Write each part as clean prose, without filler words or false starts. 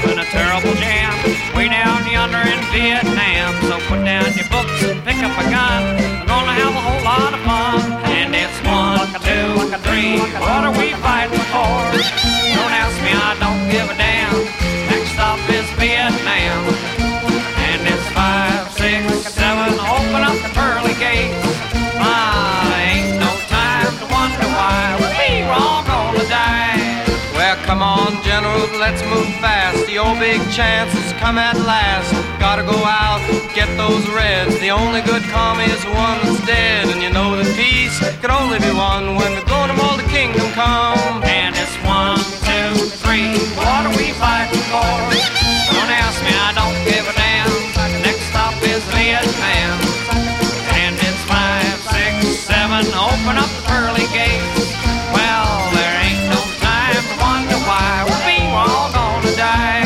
in a terrible jam, way down yonder in Vietnam. So put down your books and pick up a gun. We're gonna have a whole lot of fun. And it's 1, 2, 3. What are we fighting for? Don't ask me, I don't give a damn. Next stop is Vietnam. And it's 5, 6, 7. Open up the pearly gates. Ain't no time to wonder why we're all gonna die. Well, come on, General, let's move fast. The old big chance has come at last. Gotta go out, get those Reds. The only good commie is the one that's dead. And you know that peace can only be won when we're blown them all the kingdom come. And it's 1, 2, 3. What are we fighting for? Don't ask me, I don't give a damn. Next stop is Vietnam. And it's 5, 6, 7. Open up the pearly gates. Well, there ain't no time to wonder why we're all gonna die.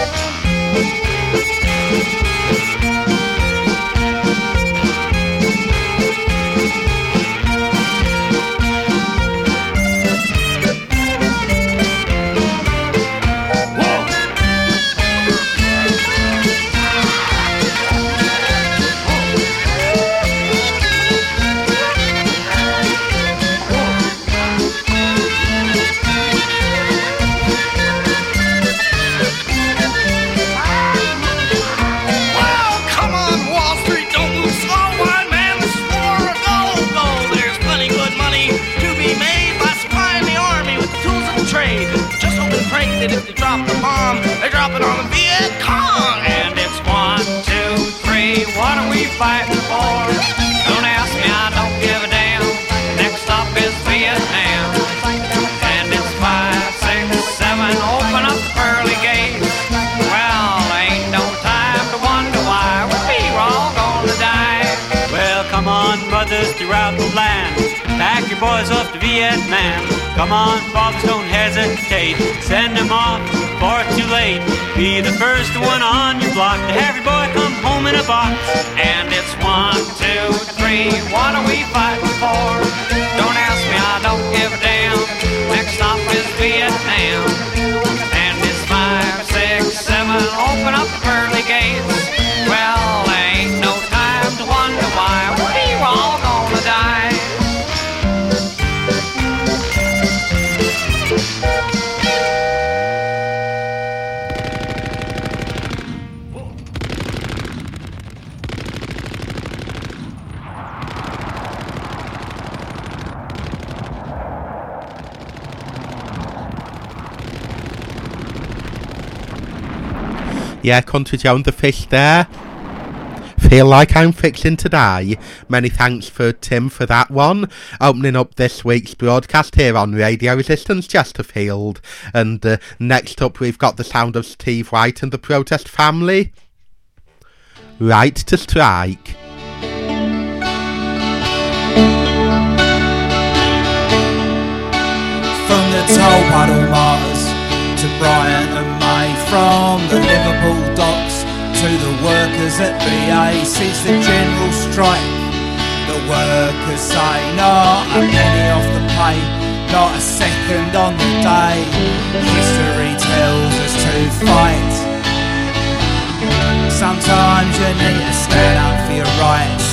If they drop the bomb, they drop it on the Viet Cong. And it's 1, 2, 3. What are we fighting for? Don't ask me, I don't give a damn. Next stop is Vietnam. And it's 5, 6, 7. Open up the pearly gates. Well, ain't no time to wonder why we're all gonna die. Well, come on, brothers throughout the land, pack your boys off to Vietnam. Come on, fathers, don't hesitate. Send them off before it's too late. Be the first one on your block to have your boy come home in a box. And it's 1, 2, 3. What are we fighting for? Don't ask me, I don't give a damn. Next stop is Vietnam. And it's 5, 6, 7. Open up the pearly gates. Well, ain't no time to wonder why we're all gonna die. Yeah, country Joan the fish there. Feel like I'm fixing to die. Many thanks for Tim for that one. Opening up this week's broadcast here on Radio Resistance Chesterfield. And next up we've got the sound of Steve White and the Protest Family. Right to Strike. From the toll puddle martyrs to Brian and May, from the Liverpool docks to the workers at BA. Since the general strike, the workers say not a penny off the pay, not a second on the day. History tells us to fight. Sometimes you need to stand up for your rights.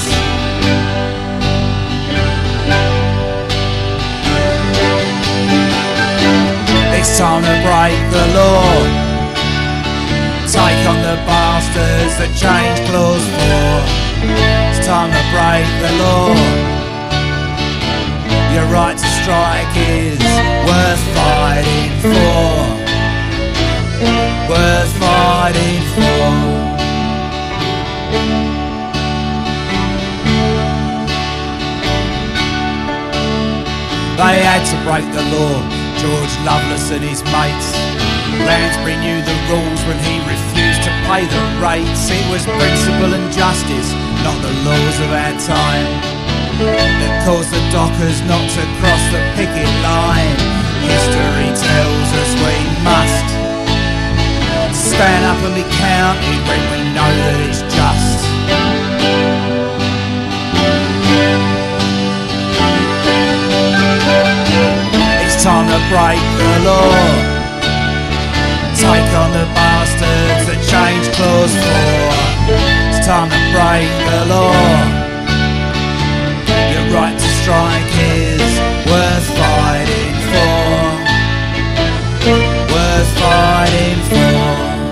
It's time to break the law. Take on the bastards that change clause 4. It's time to break the law. Your right to strike is worth fighting for. Worth fighting for. They had to break the law. George Lovelace and his mates. Lansbury knew the rules when he refused to pay the rates. It was principle and justice, not the laws of our time, that caused the dockers not to cross the picket line. History tells us we must stand up and be counted when we know that it's just. It's time to break the law. Take on the bastards time to break the law. Your right to strike is worth fighting for. Worth fighting for.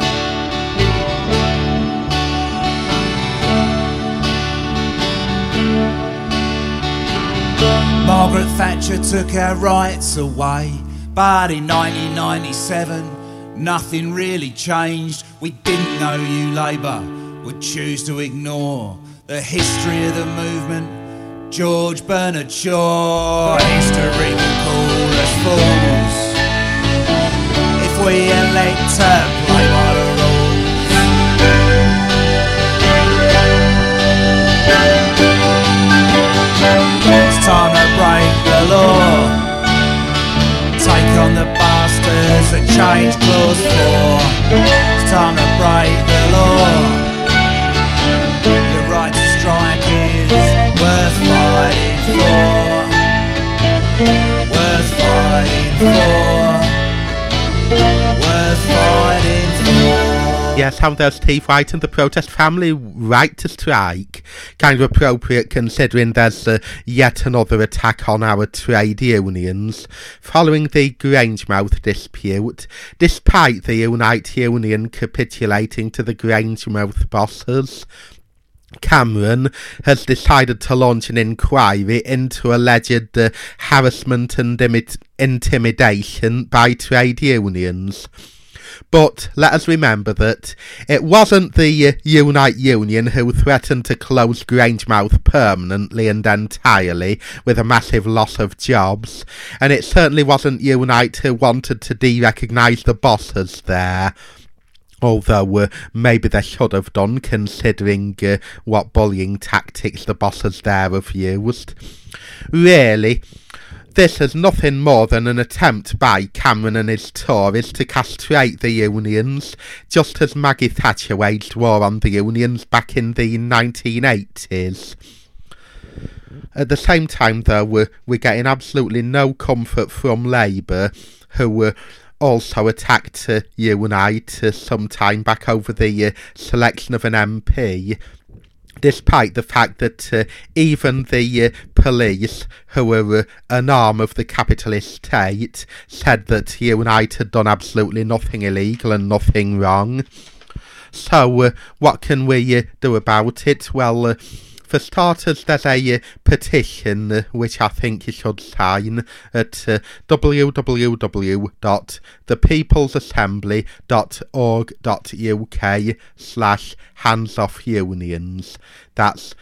Margaret Thatcher took our rights away, but in 1997 nothing really changed. We didn't know you Labour would choose to ignore the history of the movement. George Bernard Shaw, history will call us fools if we elect to play by the rules. It's time to break the law, take on the bastards that changed clause 4. It's time to break the law. Your right to strike is worth fighting for. Worth fighting for. Worth fighting for. Yes, how there's Steve White and the protest family right to strike. Kind of appropriate considering there's yet another attack on our trade unions following the Grangemouth dispute, despite the Unite Union capitulating to the Grangemouth bosses. Cameron has decided to launch an inquiry into alleged harassment and intimidation by trade unions. But let us remember that it wasn't the Unite Union who threatened to close Grangemouth permanently and entirely with a massive loss of jobs, and it certainly wasn't Unite who wanted to de-recognise the bosses there. Although maybe they should have done, considering what bullying tactics the bosses there have used. Really, this is nothing more than an attempt by Cameron and his Tories to castrate the unions, just as Maggie Thatcher waged war on the unions back in the 1980s. At the same time, though, we're getting absolutely no comfort from Labour, who also attacked Unite some time back over the selection of an MP, despite the fact that even the police, who were an arm of the capitalist state, said that Unite had done absolutely nothing illegal and nothing wrong. So what can we do about it? Well, for starters, there's a petition which I think you should sign at www.thepeoplesassembly.org.uk/hands-off-unions. That's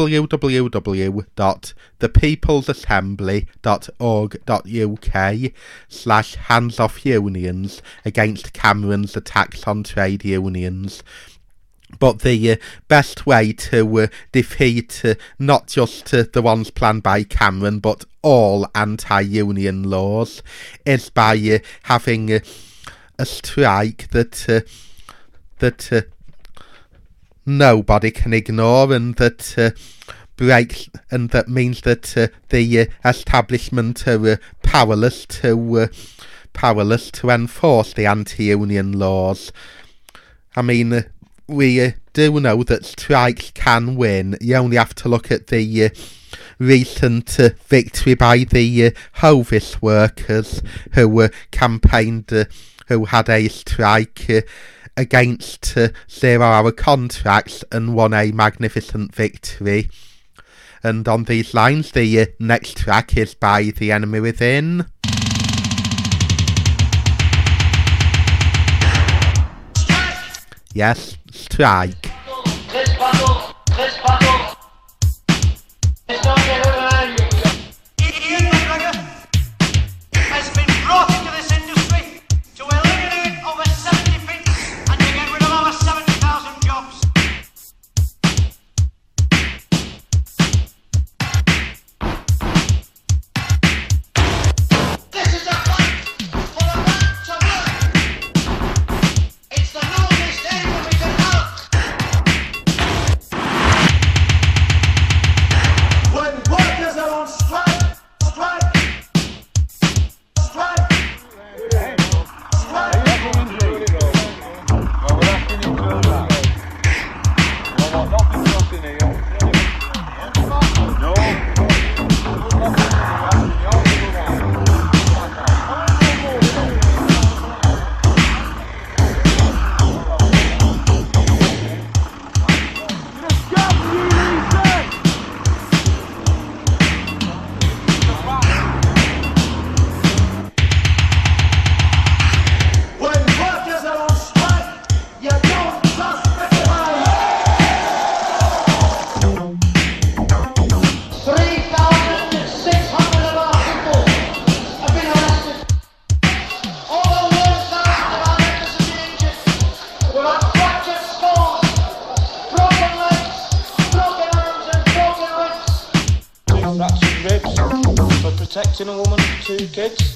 www.thepeoplesassembly.org.uk/hands-off-unions against Cameron's attacks on trade unions. But the best way to defeat not just the ones planned by Cameron, but all anti-union laws, is by having a strike that nobody can ignore, and that breaks, and that means that the establishment are powerless to enforce the anti-union laws. I mean, we do know that strikes can win. You only have to look at the recent victory by the Hovis workers, who campaigned, who had a strike against 0-hour contracts and won a magnificent victory. And on these lines, the next track is by The Enemy Within. Yes, strike. This battle is not everyone. Ian McGregor has been brought into this industry to eliminate over 70 feet and to get rid of over 70,000 jobs. This is a fight for the right to work. It's the noblest aim we can have. protecting a woman, 2 kids.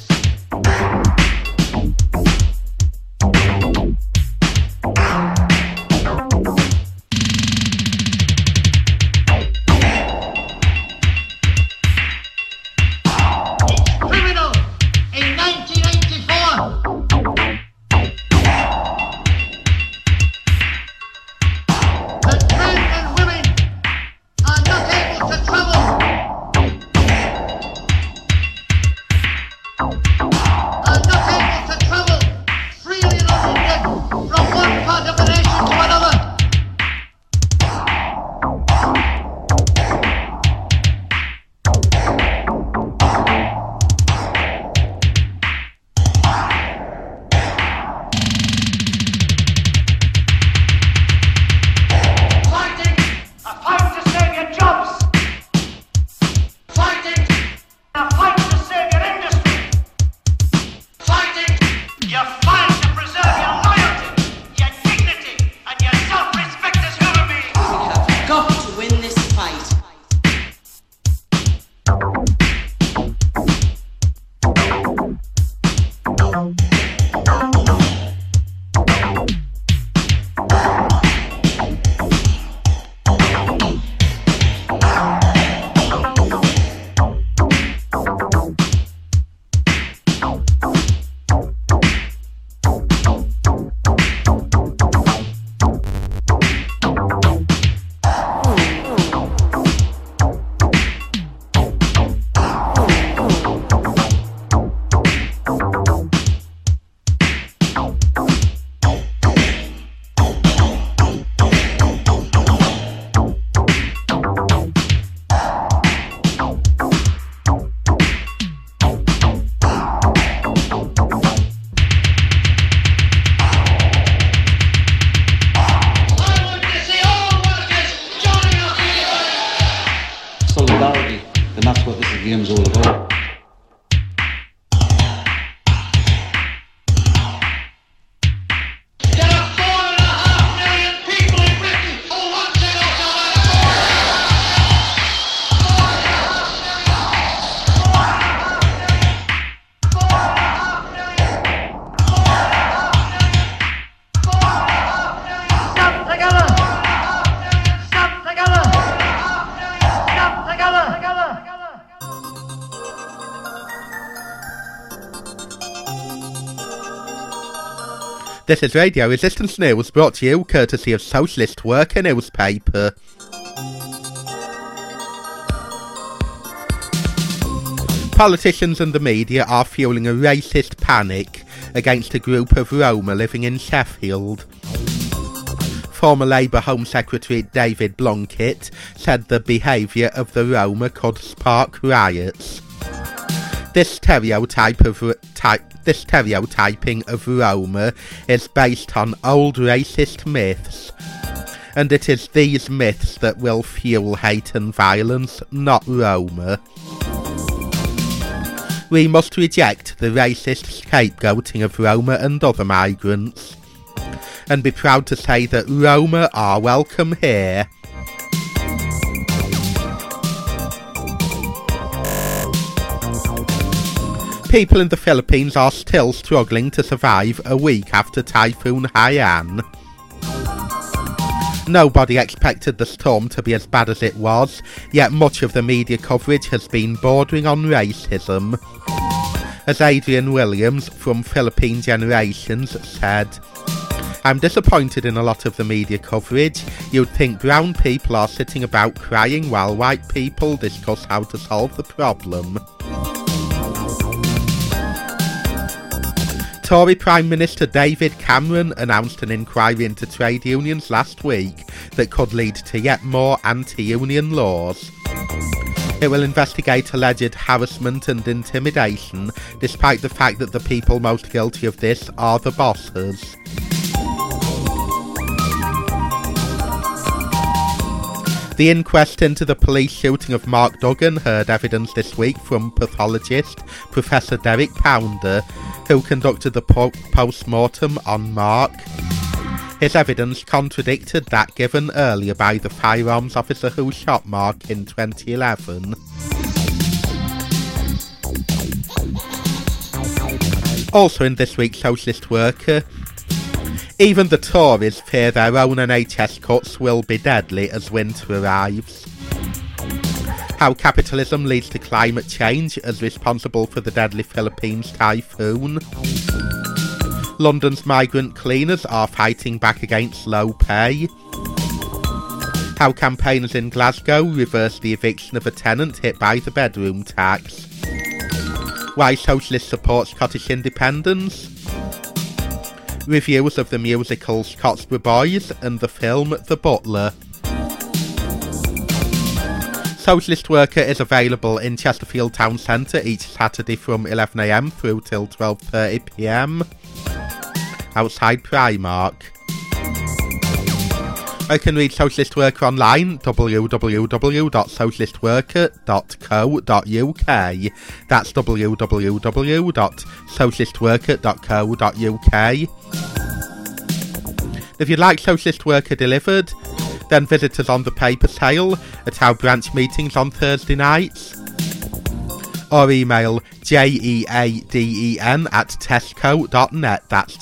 Criminal in 1984. That men and women are not able to travel. Are not able to travel freely and unhindered from one part of the nation to another. Fighting a fight to save your jobs. Fighting a fight to save your industry. Fighting your fight to preserve your loyalty, your dignity, and your self-respect as human beings. We have got to win this fight. I want to see all workers joining us. Solidarity, and that's what this game's all about. There are 4.5 million people in Britain who want to go to Stop together! Stop together! Stop together! This is Radio Resistance News, brought to you courtesy of Socialist Worker newspaper. Politicians and the media are fueling a racist panic against a group of Roma living in Sheffield. Former Labour Home Secretary David Blunkett said the behaviour of the Roma could spark riots. This stereotyping of Roma is based on old racist myths, and it is these myths that will fuel hate and violence, not Roma. We must reject the racist scapegoating of Roma and other migrants, and be proud to say that Roma are welcome here. People in the Philippines are still struggling to survive a week after Typhoon Haiyan. Nobody expected the storm to be as bad as it was, yet much of the media coverage has been bordering on racism. As Adrian Williams from Philippine Generations said, "I'm disappointed in a lot of the media coverage. You'd think brown people are sitting about crying while white people discuss how to solve the problem." Tory Prime Minister David Cameron announced an inquiry into trade unions last week that could lead to yet more anti-union laws. It will investigate alleged harassment and intimidation, despite the fact that the people most guilty of this are the bosses. The inquest into the police shooting of Mark Duggan heard evidence this week from pathologist Professor Derek Pounder, who conducted the post-mortem on Mark. His evidence contradicted that given earlier by the firearms officer who shot Mark in 2011. Also in this week's Socialist Worker, even the Tories fear their own NHS cuts will be deadly as winter arrives. How capitalism leads to climate change as responsible for the deadly Philippines typhoon. London's migrant cleaners are fighting back against low pay. How campaigners in Glasgow reverse the eviction of a tenant hit by the bedroom tax. Why socialists support Scottish independence. Reviews of the musicals Cotsborough Boys and the film The Butler. Socialist Worker is available in Chesterfield Town Centre each Saturday from 11am through till 12:30pm outside Primark. I can read Socialist Worker online, www.socialistworker.co.uk. That's www.socialistworker.co.uk. If you'd like Socialist Worker delivered, then visit us on the paper sale at our branch meetings on Thursday nights. Or email jeaden@tesco.net. That's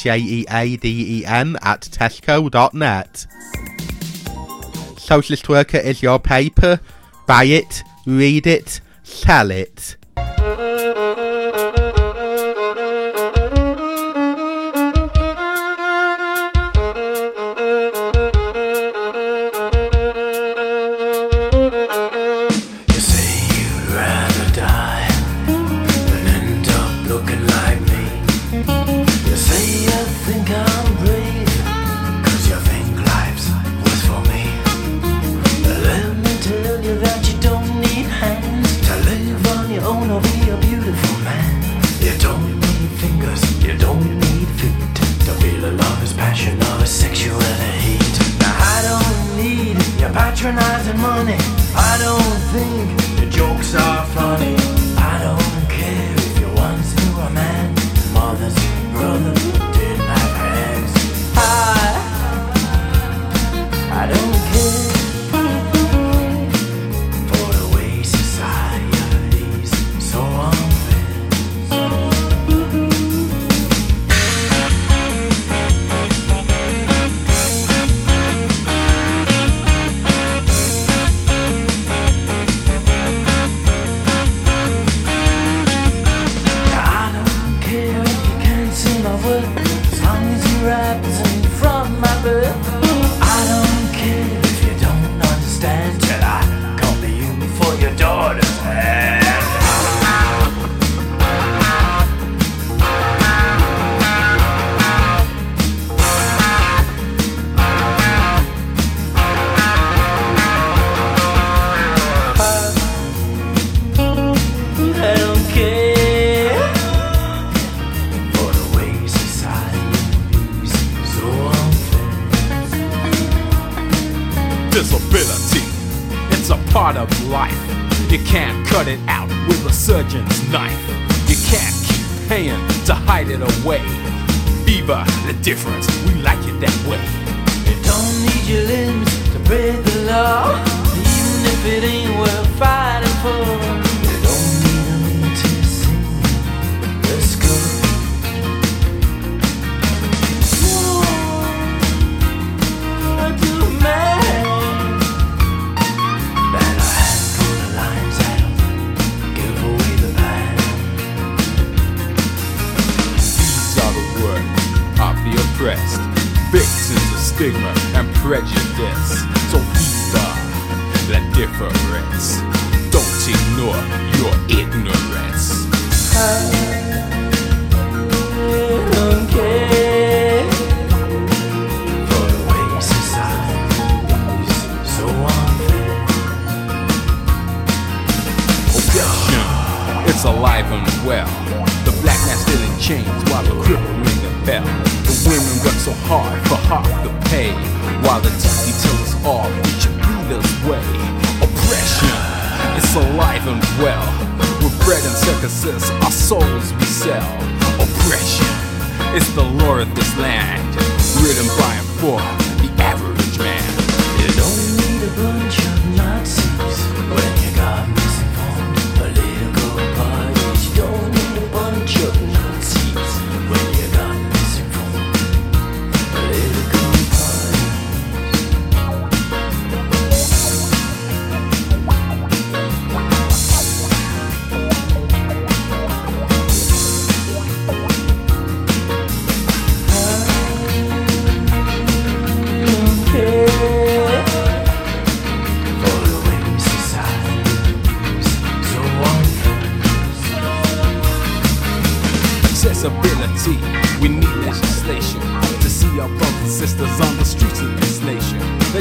jeaden@tesco.net. Socialist Worker is your paper. Buy it, read it, sell it. Patronizing money, I don't think the jokes are funny. I don't care if you once knew a man, mother's brother didn't have hands. I don't care for the way society's so Disability, it's a part of life. You can't cut it out with a surgeon's knife. You can't keep paying to hide it away. Fever, the difference, we like it that way. You don't need your limbs to break the law, even if it ain't worth fighting for. You don't need them to sing the school. I do man. Oppressed, victims of stigma and prejudice. So either the difference, don't ignore your ignorance. I don't care for the way society's so unfair. Oppression, it's alive and well. The black man still in chains while the cripple ring the bell. The women work so hard for half the pay, while the TV tells us all we should be this way. Oppression, it's alive and well. With bread and circuses, our souls we sell. Oppression, it's the law of this land, written by and for the average man. You don't need a bunch of Nazis when you got misinformed political parties. You don't need a bunch of Nazis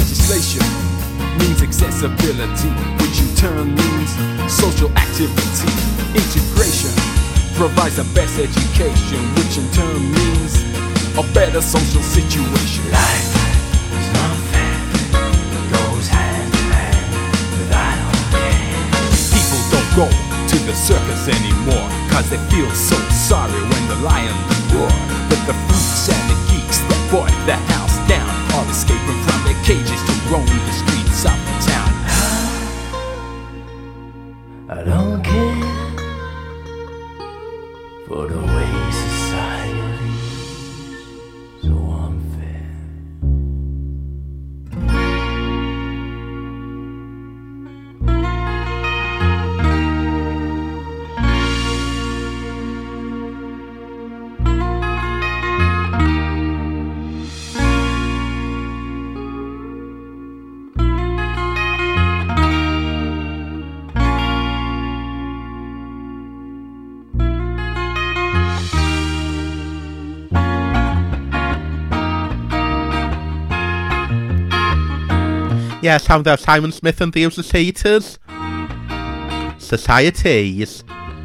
legislation means accessibility, which in turn means social activity. Integration provides the best education, which in turn means a better social situation. Life is not fair, it goes hand in hand with I don't care. People don't go to the circus anymore, cause they feel so sorry when the lions roar. But the freaks and the geeks that bought the house down are escaping from their cages to roam the streets of the town. I don't care for the way society so unfair. Yeah, sound of Simon Smith and the Societies. Societies.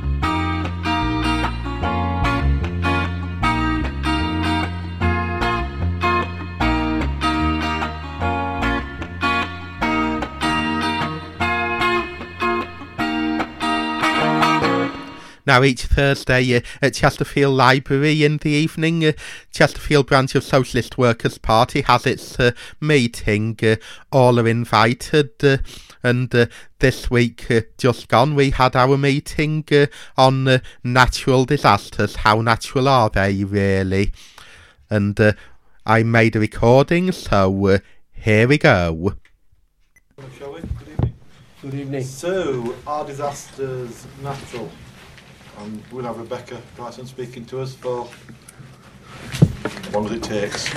Now, each Thursday at Chesterfield Library in the evening, Chesterfield branch of Socialist Workers' Party has its meeting. All are invited, and this week just gone we had our meeting on natural disasters. How natural are they, really? And I made a recording, so here we go. Shall we? Good evening. Good evening. So, are disasters natural? And we'll have Rebecca Dyson speaking to us for as long as it takes.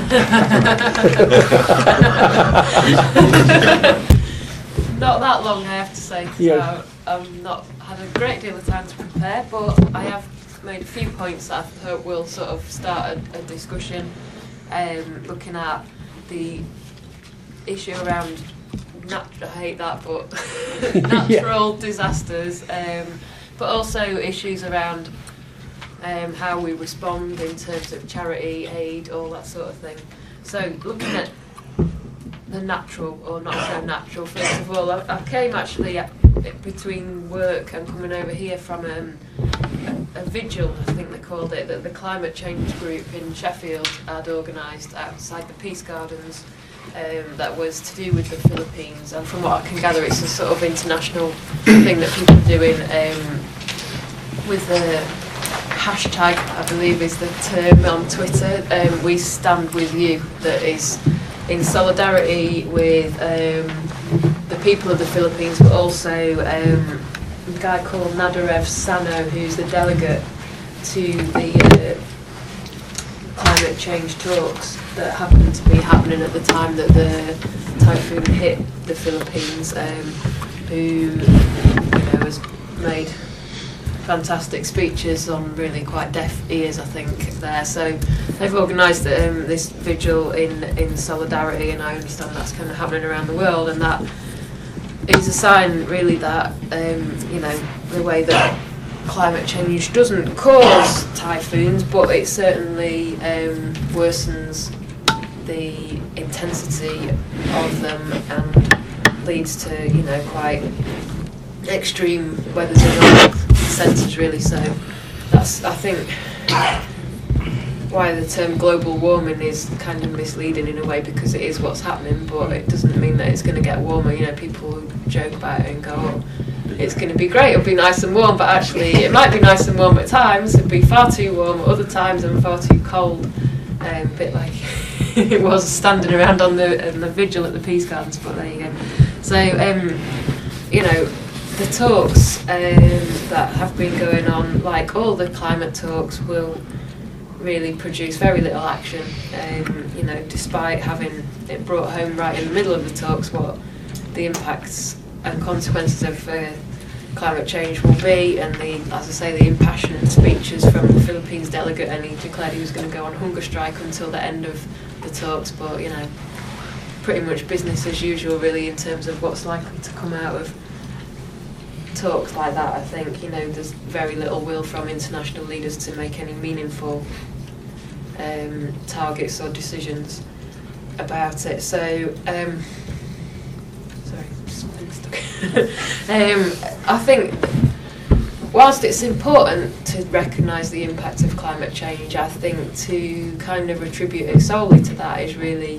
Not that long, I have to say. So I've not had a great deal of time to prepare, but I have made a few points that I hope will sort of start a discussion, looking at the issue around I hate that, but natural disasters. But also issues around how we respond in terms of charity, aid, all that sort of thing. So looking at the natural or not so natural, first of all, I came actually between work and coming over here from a vigil, I think they called it, that the climate change group in Sheffield had organised outside the Peace Gardens. That was to do with the Philippines, and from what I can gather it's a sort of international thing that people are doing with the hashtag, I believe is the term on Twitter, We Stand With You, that is in solidarity with the people of the Philippines, but also a guy called Nadarev Sano, who's the delegate to the climate change talks that happened to be happening at the time that the typhoon hit the Philippines, who has made fantastic speeches on really quite deaf ears, I think, there. So they've organised this vigil in solidarity, and I understand that's kind of happening around the world, and that is a sign really that the way that climate change doesn't cause typhoons, but it certainly worsens the intensity of them and leads to quite extreme weather in all senses, really. So that's, I think, why the term global warming is kind of misleading in a way, because it is what's happening, but it doesn't mean that it's going to get warmer. People joke about it and go, oh, it's going to be great, it'll be nice and warm, but actually it might be nice and warm at times, it'll be far too warm at other times and far too cold, a bit like it was standing around on the vigil at the Peace Gardens, but there you go. So, the talks that have been going on, like all the climate talks, will really produce very little action, despite having it brought home right in the middle of the talks what the impacts and consequences of climate change will be, and the impassioned speeches from the Philippines delegate, and he declared he was going to go on hunger strike until the end of the talks, but pretty much business as usual, really, in terms of what's likely to come out of talks like that. I think, there's very little will from international leaders to make any meaningful targets or decisions about it. So, sorry, something's stuck. I think, whilst it's important to recognise the impact of climate change, I think to kind of attribute it solely to that is really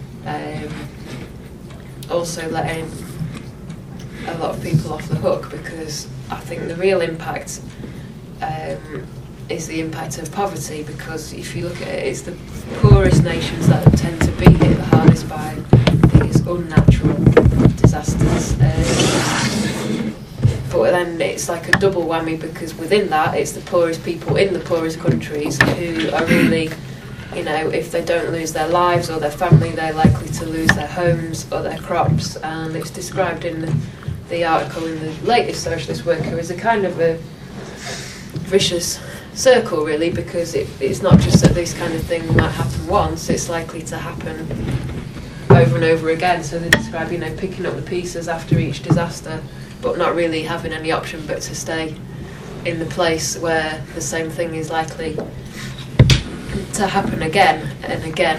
also letting a lot of people off the hook, because I think the real impact is the impact of poverty, because if you look at it, it's the poorest nations that tend to be hit the hardest by these unnatural disasters. But then it's like a double whammy, because within that it's the poorest people in the poorest countries who are really, if they don't lose their lives or their family, they're likely to lose their homes or their crops. And it's described in the article in the latest Socialist Worker as a kind of a vicious circle, really, because it's not just that this kind of thing might happen once, it's likely to happen over and over again. So they describe, picking up the pieces after each disaster, but not really having any option but to stay in the place where the same thing is likely to happen again and again,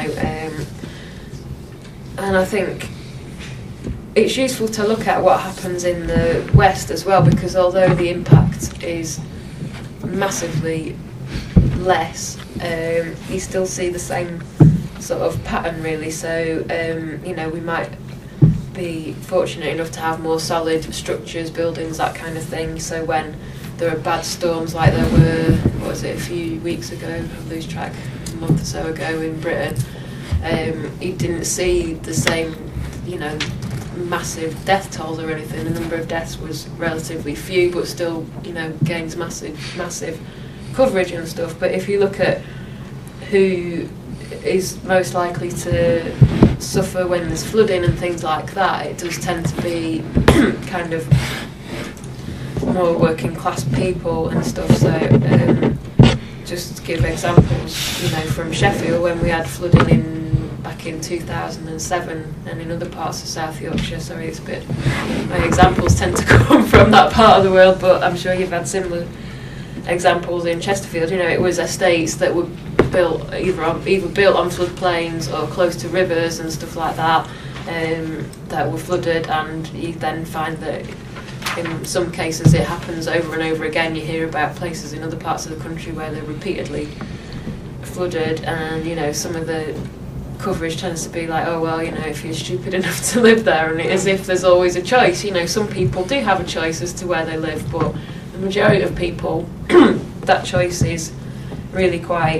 and I think it's useful to look at what happens in the West as well, because although the impact is massively less, you still see the same sort of pattern, really. So, we might be fortunate enough to have more solid structures, buildings, that kind of thing. So when there are bad storms like there were, a few weeks ago, I lose track, a month or so ago in Britain, you didn't see the same, massive death tolls or anything. The number of deaths was relatively few, but still, gains massive coverage and stuff. But if you look at who is most likely to suffer when there's flooding and things like that, it does tend to be kind of more working class people and stuff. So just to give examples, from Sheffield, when we had flooding back in 2007, and in other parts of South Yorkshire, sorry, it's a bit, my examples tend to come from that part of the world, but I'm sure you've had similar examples in Chesterfield. It was estates that were built either built on floodplains or close to rivers and stuff like that, that were flooded, and you then find that in some cases it happens over and over again. You hear about places in other parts of the country where they're repeatedly flooded, and some of the coverage tends to be like, oh well, if you're stupid enough to live there, and as if there's always a choice. Some people do have a choice as to where they live, but the majority of people that choice is really quite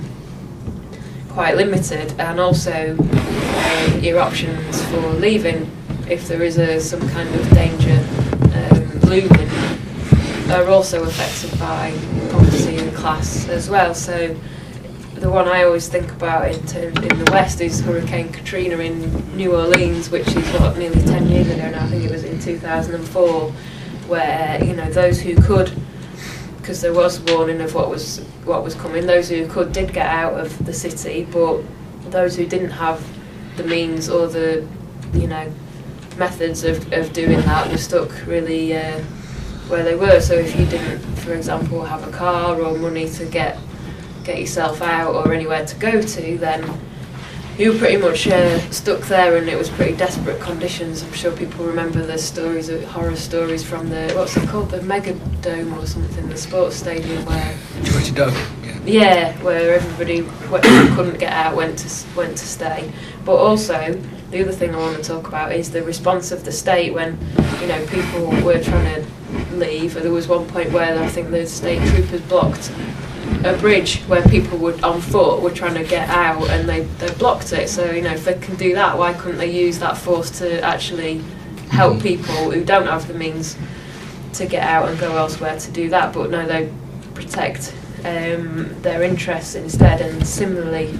limited. And also your options for leaving, if there is some kind of danger looming, are also affected by poverty and class as well. So the one I always think about in the West is Hurricane Katrina in New Orleans, which is nearly 10 years ago now. I think it was in 2004, where those who could, because there was warning of what was coming, those who could did get out of the city, but those who didn't have the means or the methods of doing that were stuck really where they were. So if you didn't, for example, have a car or money to get yourself out or anywhere to go to, then you were pretty much stuck there, and it was pretty desperate conditions. I'm sure people remember the stories, horror stories from the, what's it called, the Megadome or something, the sports stadium where Georgia Dome, yeah, where everybody who couldn't get out went to stay. But also the other thing I want to talk about is the response of the state when people were trying to leave. There was one point where I think the state troopers blocked a bridge where people on foot were trying to get out, and they blocked it. So if they can do that, why couldn't they use that force to actually help people who don't have the means to get out and go elsewhere to do that? But no, they protect their interests instead. And similarly,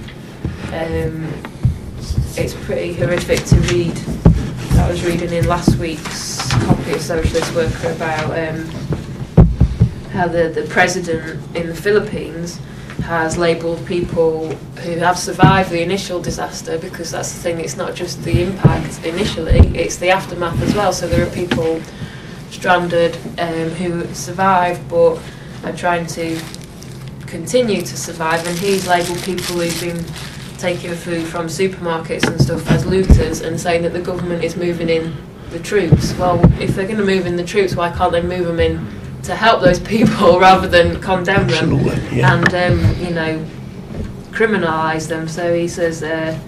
it's pretty horrific to read. I was reading in last week's copy of Socialist Worker about how the president in the Philippines has labelled people who have survived the initial disaster, because that's the thing, it's not just the impact initially, it's the aftermath as well. So there are people stranded who survived but are trying to continue to survive, and he's labelled people who've been taking food from supermarkets and stuff as looters, and saying that the government is moving in the troops. Well, if they're going to move in the troops, why can't they move them in to help those people rather than condemn them and criminalise them? So he says,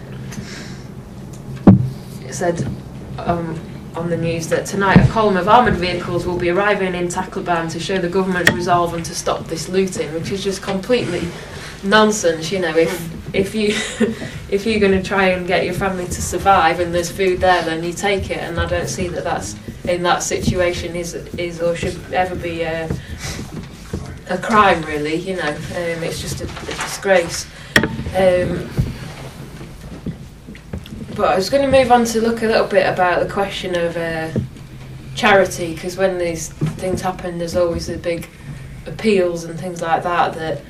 it said on the news that tonight a column of armoured vehicles will be arriving in Tacloban to show the government's resolve and to stop this looting, which is just completely nonsense. If you're going to try and get your family to survive and there's food there, then you take it, and I don't see that that's in that situation is or should ever be a crime, really. It's just a disgrace. But I was going to move on to look a little bit about the question of charity, because when these things happen, there's always the big appeals and things like that.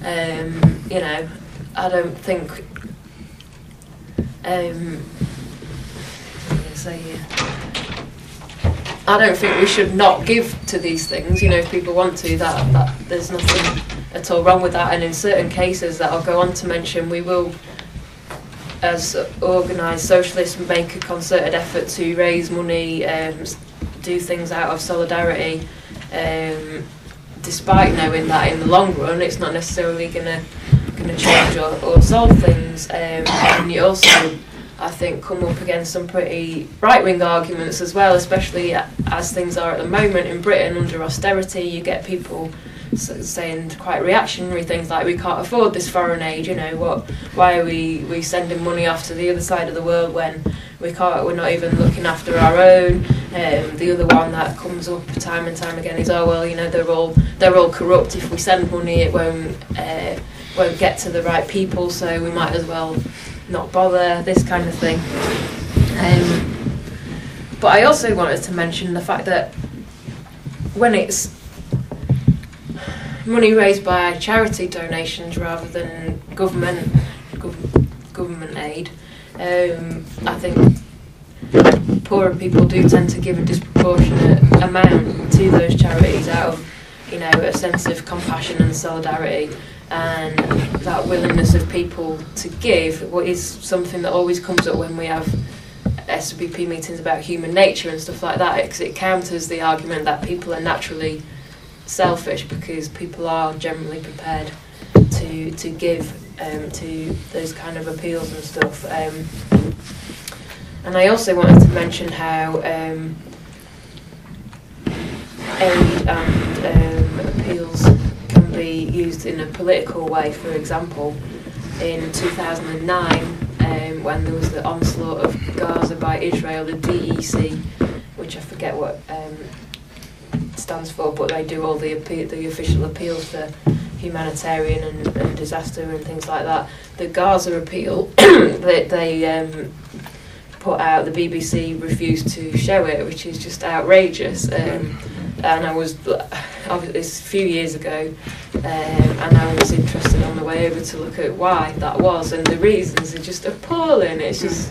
I don't think. I don't think we should not give to these things. If people want to, that there's nothing at all wrong with that. And in certain cases that I'll go on to mention, we will, as organised socialists, make a concerted effort to raise money, do things out of solidarity, despite knowing that in the long run it's not necessarily going to change or solve things. And you also, I think, come up against some pretty right-wing arguments as well, especially as things are at the moment in Britain under austerity. You get people saying quite reactionary things like, we can't afford this foreign aid, why are we sending money off to the other side of the world when we're not even looking after our own. The other one that comes up time and time again is, they're all corrupt. If we send money, it won't get to the right people, so we might as well not bother, this kind of thing. But I also wanted to mention the fact that when it's money raised by charity donations rather than government aid, I think poorer people do tend to give a disproportionate amount to those charities out of a sense of compassion and solidarity. And that willingness of people to give, what is something that always comes up when we have SWP meetings about human nature and stuff like that, because it counters the argument that people are naturally selfish, because people are generally prepared to give to those kind of appeals and stuff. And I also wanted to mention how aid and appeals can be used in a political way. For example, in 2009, when there was the onslaught of Gaza by Israel, the DEC, which I forget what stands for, but they do all the official appeals for humanitarian and disaster and things like that. The Gaza appeal, they put out, the BBC refused to show it, which is just outrageous. And I was, it's a few years ago, and I was interested on the way over to look at why that was, and the reasons are just appalling. It's just,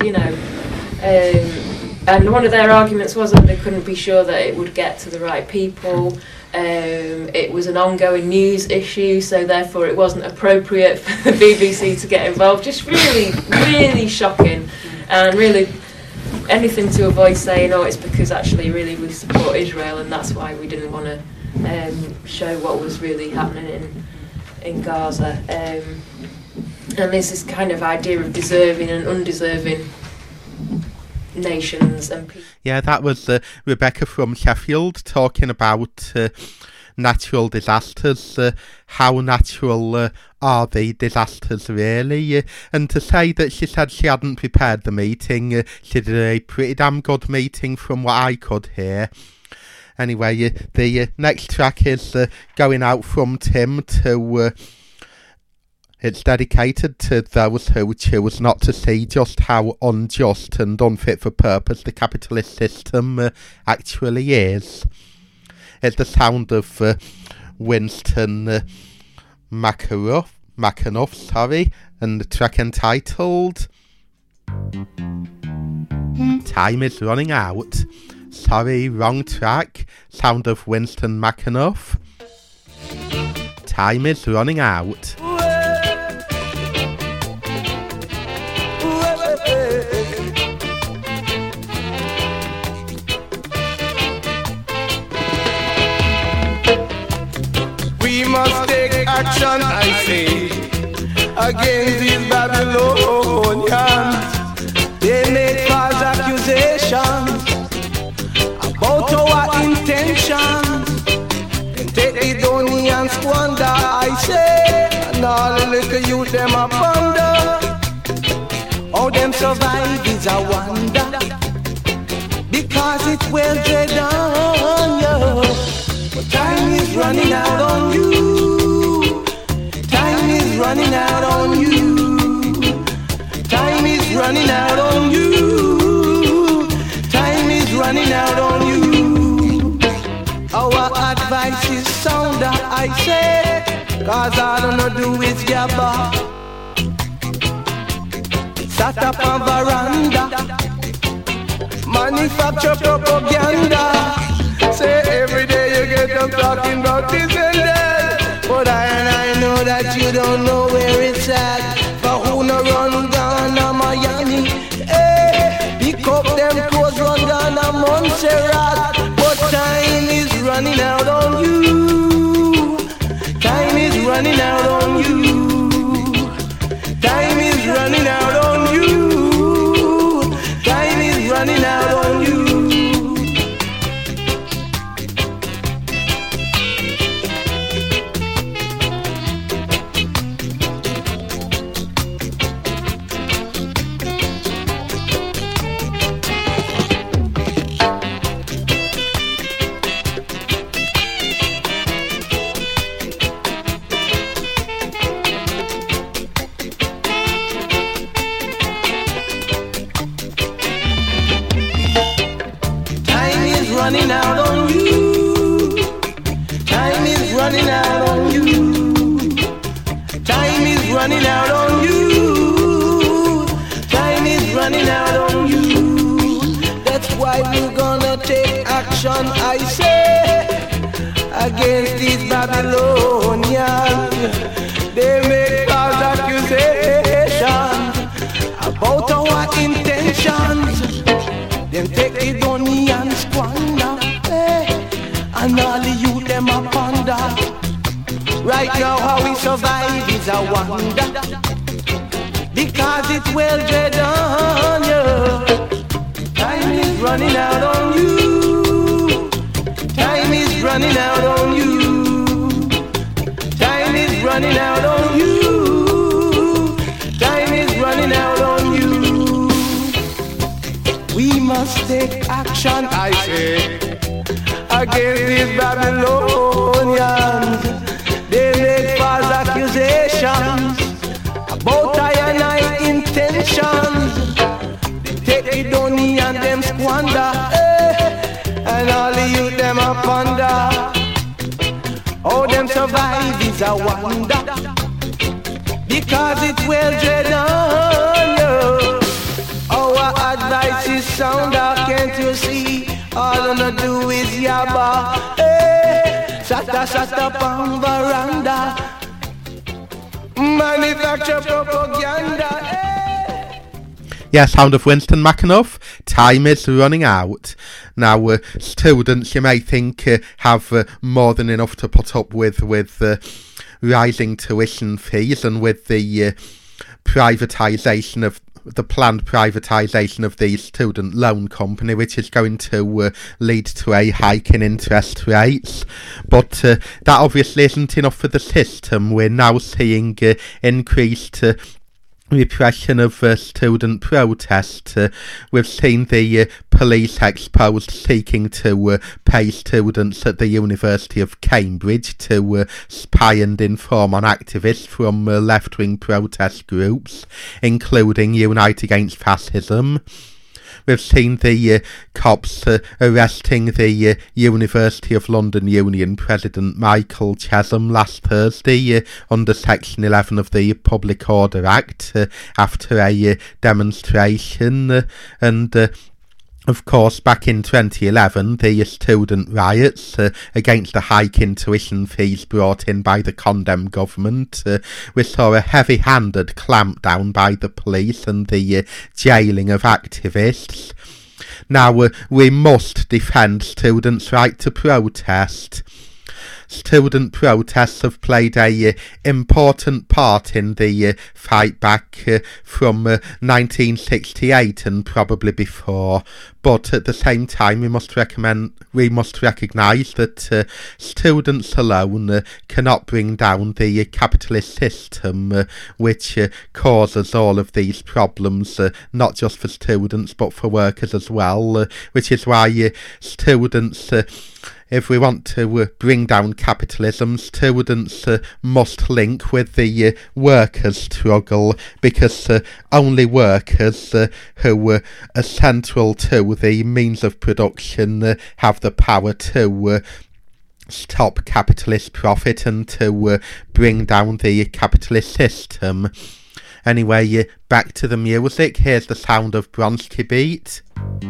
and one of their arguments was that they couldn't be sure that it would get to the right people. It was an ongoing news issue, so therefore it wasn't appropriate for the BBC to get involved. Just really, really shocking, and really anything to avoid saying, it's because actually really we support Israel and that's why we didn't want to show what was really happening in Gaza. And there's this kind of idea of deserving and undeserving nations and people. Yeah, that was Rebecca from Sheffield talking about natural disasters. How natural are the disasters really? And to say that she said she hadn't prepared the meeting, she did a pretty damn good meeting from what I could hear. Anyway, the next track is going out from Tim to... It's dedicated to those who choose not to see just how unjust and unfit for purpose the capitalist system actually is. It's the sound of Winston McAuliffe. McAnuff, and the track entitled Time Is Running Out. Sorry, wrong track. Sound of Winston McAnuff. Time Is Running Out. We must take action, I say, against these Babylonians. They make false accusations about our intentions. And take the donny and squander, I say, and all the little youth them a ponder. How them survive is a wonder, because it's well done, yo. But time is running out on you. Time is running out on you. Time is running out on you. Time is running out on you. Our advice is sounder, I say, cause all I don't do is yabba. Sat up on veranda, manufacture propaganda. Say every day you get up talking about this and that, but I know that you don't know where it's at. For who no run down to Miami, pick up them clothes, run down to Montserrat. But time is running out on you. Time is running out on you. Time is running out on you. Time is running out on you. Running out on you. Time is running out on you. Time is running out on you. Time is running out on you. That's why we're gonna take action, I say, against these Babylonians. They make false accusations about our intentions. Them take it on me and squander, and all the youth them a ponder. Right now how we survive is a wonder, because it's well done, yeah. Time is running out on you. Time is running out on you. Time is running out on you. Time is running out on you. We must take action, I say, against these Babylonians. They make false accusations about I and I intentions. They take the donny and them squander, and all the youth them a ponder. How them survive is a wonder, because it's well done, yo. Our advice is sounder, can't you see? All I wanna do is yabba. Sat up on veranda, manufacture propaganda. Yeah, sound of Winston McAnuff. Time is running out. Now, students, you may think, have more than enough to put up with rising tuition fees and with the privatisation of the planned privatisation of the student loan company, which is going to lead to a hike in interest rates. But that obviously isn't enough for the system. We're now seeing increased repression of student protest. We've seen the police exposed seeking to pay students at the University of Cambridge to spy and inform on activists from left-wing protest groups, including Unite Against Fascism. We've seen the cops arresting the University of London Union President Michael Chesham last Thursday under Section 11 of the Public Order Act after a demonstration, and of course, back in 2011, the student riots against the hike in tuition fees brought in by the Condem government, we saw a heavy-handed clampdown by the police and the jailing of activists. Now, we must defend students' right to protest. Student protests have played a important part in the fight back from 1968 and probably before, but at the same time we must recognise that students alone cannot bring down the capitalist system which causes all of these problems, not just for students but for workers as well, which is why students, if we want to bring down capitalism, students must link with the workers' struggle, because only workers who are central to the means of production have the power to stop capitalist profit and to bring down the capitalist system. Anyway, back to the music. Here's the sound of Bronski Beat.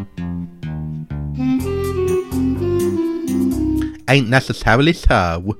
Ain't necessarily so.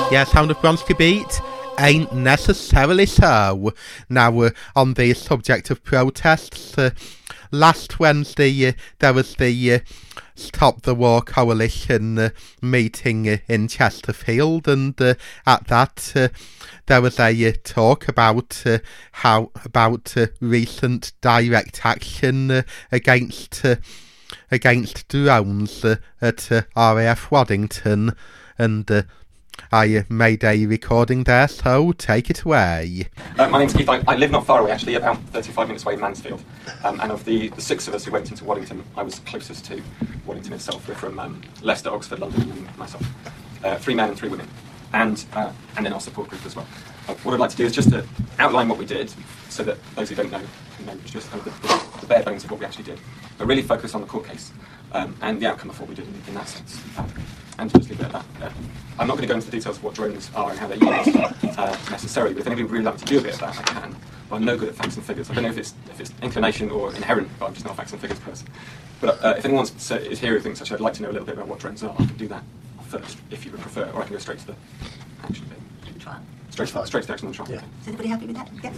Yeah, Sound of Bronski Beat ain't necessarily so. Now, on the subject of protests, last Wednesday there was the Stop the War Coalition meeting in Chesterfield, and at that there was a talk about recent direct action against drones at RAF Waddington, and I made a recording there, so take it away. My name's Keith. I live not far away, actually, about 35 minutes away in Mansfield. And of the six of us who went into Waddington, I was closest to Waddington itself. We're from Leicester, Oxford, London, and myself. 3 men and 3 women. And then our support group as well. What I'd like to do is just to outline what we did, so that those who don't know can know just the bare bones of what we actually did. But really focus on the court case and the outcome of what we did in that sense. And just leave it at that. I'm not going to go into the details of what drones are and how they're used necessarily, but if anybody would really like to do a bit of that, I can. But I'm no good at facts and figures. I don't know if it's inclination or inherent, but I'm just not a facts and figures person. But if anyone is here who thinks actually I'd like to know a little bit about what drones are, I can do that first, if you would prefer, or I can go straight to the action bit. Trial. Straight to the action on the trial. Yeah. Is anybody happy with that? Yes.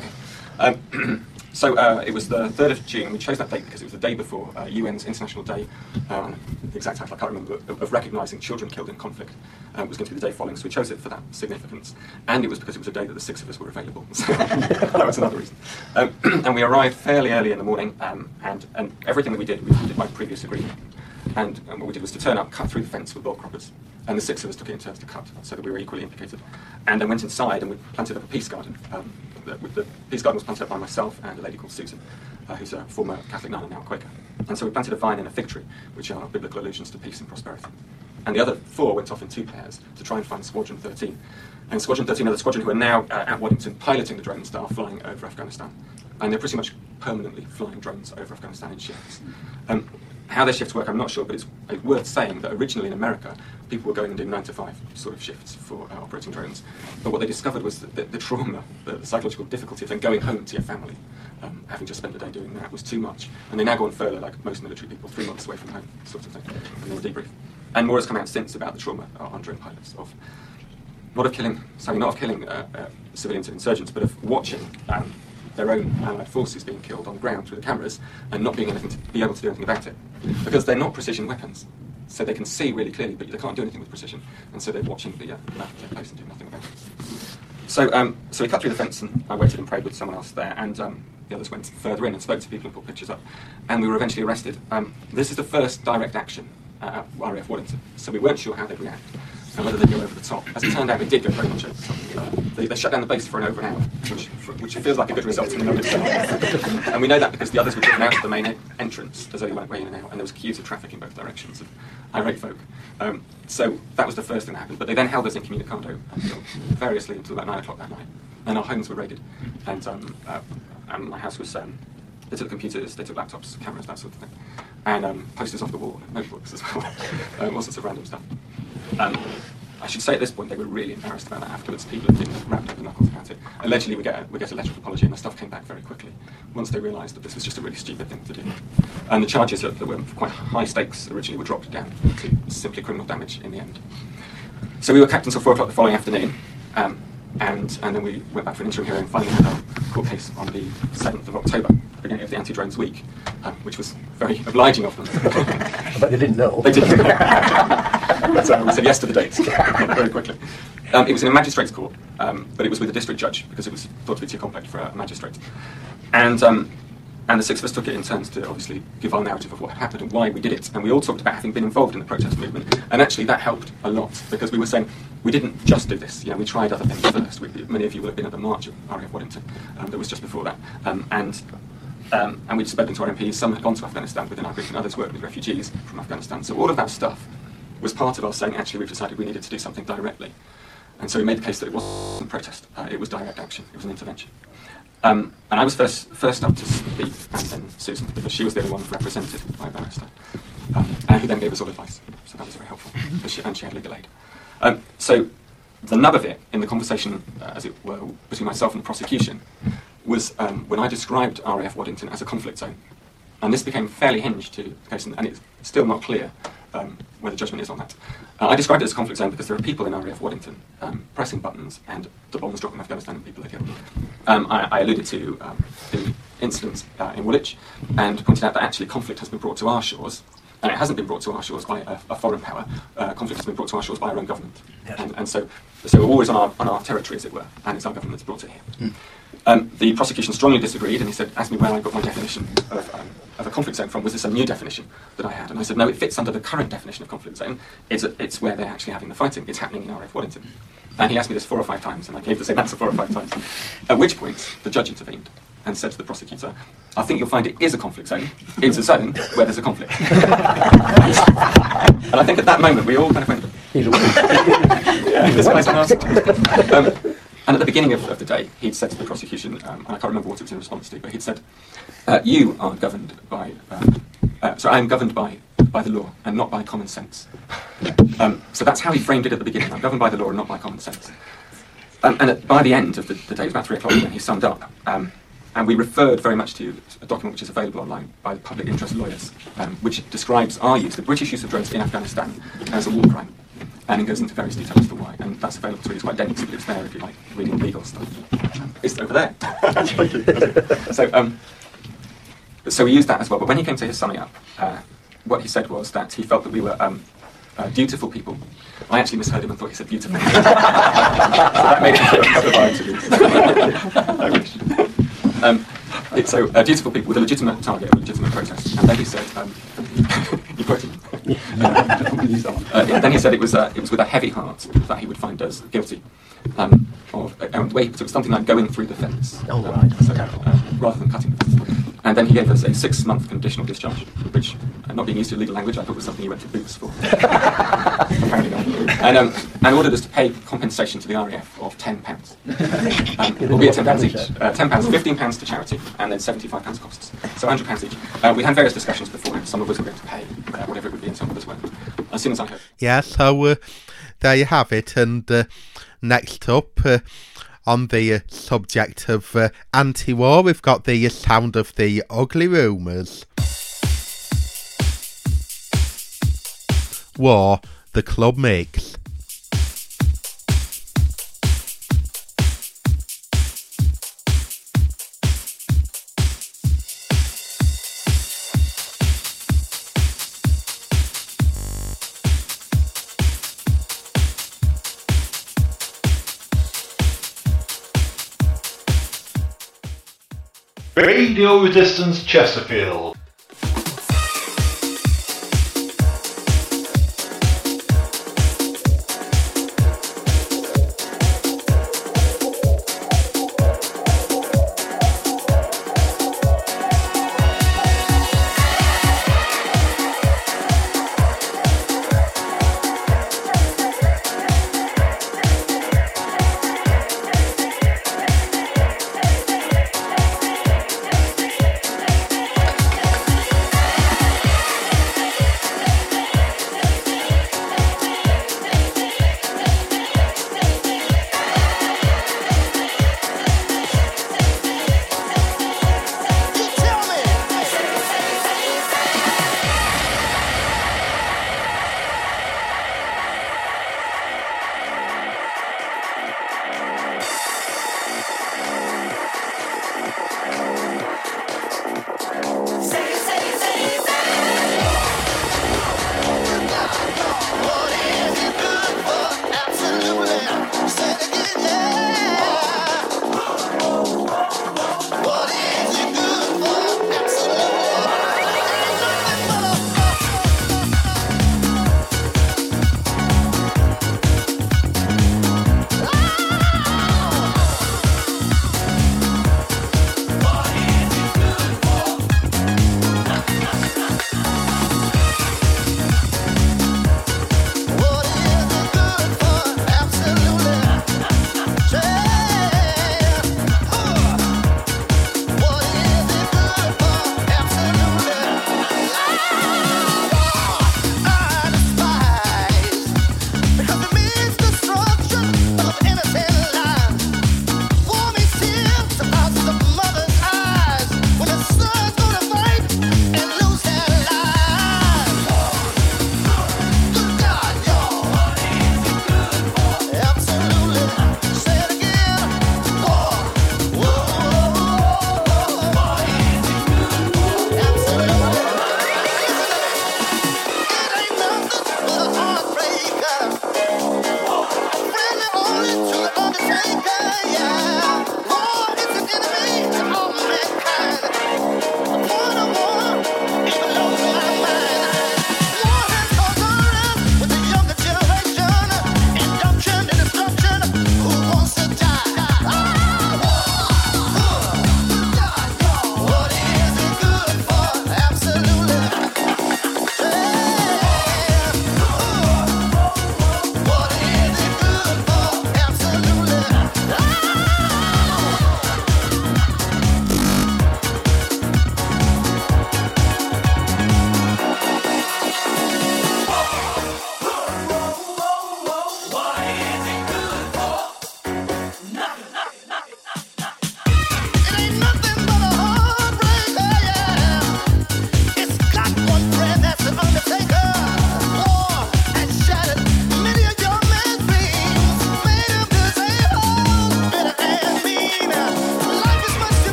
Okay. So it was the 3rd of June. We chose that date because it was the day before UN's International Day, the exact title I can't remember, of recognising children killed in conflict. It was going to be the day following, so we chose it for that significance. And it was because it was a day that the 6 of us were available. So that was another reason. And we arrived fairly early in the morning, and everything that we did by previous agreement. And what we did was to turn up, cut through the fence with ball croppers. And the 6 of us took it in turns to cut, so that we were equally implicated. And then went inside and we planted up a peace garden. The peace garden was planted up by myself and a lady called Susan, who's a former Catholic nun and now a Quaker. And so we planted a vine and a fig tree, which are biblical allusions to peace and prosperity. And the other 4 went off in 2 pairs to try and find Squadron 13. And Squadron 13 are the squadron who are now at Waddington piloting the drones that are flying over Afghanistan. And they're pretty much permanently flying drones over Afghanistan in shifts. How their shifts work, I'm not sure, but it's worth saying that originally in America, people were going and doing 9 to 5 sort of shifts for operating drones. But what they discovered was that the trauma, the psychological difficulty of then going home to your family, having just spent the day doing that, was too much. And they now go on furlough, like most military people, 3 months away from home, sort of thing, and they'll debrief. And more has come out since about the trauma on drone pilots of not of killing civilians and insurgents, but of watching their own allied forces being killed on the ground through the cameras and not being able to do anything about it. Because they're not precision weapons. So they can see really clearly, but they can't do anything with precision. And so they're watching the battle take place and do nothing about it. So we cut through the fence, and I waited and prayed with someone else there, and the others went further in and spoke to people and put pictures up. And we were eventually arrested. This is the first direct action at RAF Waddington, so we weren't sure how they'd react and whether they'd go over the top. As it turned out, they did go very much over the top. They shut down the base for over an hour, which feels like a good result in and of itself. And we know that because the others were driven out of the main entrance as they went way in and out, and there was queues of traffic in both directions of irate folk. So that was the first thing that happened. But they then held us incommunicado variously until about 9 o'clock that night. And our homes were raided. And my house was... They took computers, they took laptops, cameras, that sort of thing. And posters off the wall, notebooks as well. All sorts of random stuff. I should say at this point they were really embarrassed about that afterwards. People have been wrapped up in knuckles about it. Allegedly we get a letter of apology, and the stuff came back very quickly once they realised that this was just a really stupid thing to do. And the charges that were quite high stakes originally were dropped down to simply criminal damage in the end. So we were kept until 4 o'clock the following afternoon, and then we went back for an interim hearing and finally had our court case on the 7th of October, beginning of the Anti-Drones Week, which was very obliging of them. But they didn't know. They didn't know. So we said yes to the date very quickly. It was in a magistrate's court, but it was with a district judge because it was thought to be too complex for a magistrate. And the 6 of us took it in turns to obviously give our narrative of what had happened and why we did it. And we all talked about having been involved in the protest movement. And actually that helped a lot because we were saying we didn't just do this. We tried other things first. Many of you will have been at the march of RAF Waddington that was just before that. And we'd spoken to our MPs. Some had gone to Afghanistan within our group, and others worked with refugees from Afghanistan. So all of that stuff was part of us saying, actually, we've decided we needed to do something directly. And so we made the case that it wasn't protest. It was direct action. It was an intervention. And I was first up to speak, and then Susan, because she was the only one represented by a barrister, and who then gave us all advice. So that was very helpful, and she had legal aid. So the nub of it, in the conversation, as it were, between myself and the prosecution, was when I described RAF Waddington as a conflict zone. And this became fairly hinged to the case, and it's still not clear where the judgment is on that. I described it as a conflict zone because there are people in RAF Waddington pressing buttons and the bombs dropping in Afghanistan and people are killed. I alluded to the incident in Woolwich and pointed out that actually conflict has been brought to our shores, and it hasn't been brought to our shores by a foreign power. Conflict has been brought to our shores by our own government. Yes. And so war is on our territory, as it were, and it's our government that's brought it here. The prosecution strongly disagreed, and he said, asked me where I got my definition of a conflict zone from. Was this a new definition that I had? And I said, no, it fits under the current definition of conflict zone. It's where they're actually having the fighting. It's happening in RAF Waddington. And he asked me this 4 or 5 times, and I gave the same answer 4 or 5 times. At which point, the judge intervened and said to the prosecutor, I think you'll find it is a conflict zone. It's a zone where there's a conflict. And I think at that moment, we all kind of went, yeah, this guy's asked. And at the beginning of the day, he'd said to the prosecution, and I can't remember what it was in response to, but he'd said, you are governed by, I am governed by the law and not by common sense. So that's how he framed it at the beginning. I'm governed by the law and not by common sense. And by the end of the day, it was about 3 o'clock when he summed up, and we referred very much to a document which is available online by the public interest lawyers, which describes our use, the British use of drones in Afghanistan, as a war crime. And it goes into various details as to why. And that's available to you. It's quite dense, but it's there if you like reading legal stuff. It's over there. So we used that as well. But when he came to his summing up, what he said was that he felt that we were dutiful people. I actually misheard him and thought he said beautiful. So that made it feel I wish. So dutiful people with a legitimate target, a legitimate protest. And then he said, you quoted him. Then he said it was with a heavy heart that he would find us guilty of it was something like going through the fence. Rather than cutting the fence. And then he gave us a 6-month conditional discharge, which, not being used to legal language, I thought was something you went to boots for. Apparently not. And ordered us to pay compensation to the RAF of £10. Albeit £10 each. £10, £15 to charity, and then £75 costs. So £100 each. We had various discussions beforehand. Some of us were going to pay whatever it would be, and some of us weren't. As soon as I heard. Yeah, so there you have it. And next up, on the subject of anti-war, we've got the sound of the ugly rumours. War, the club makes. Radio Resistance Chesterfield.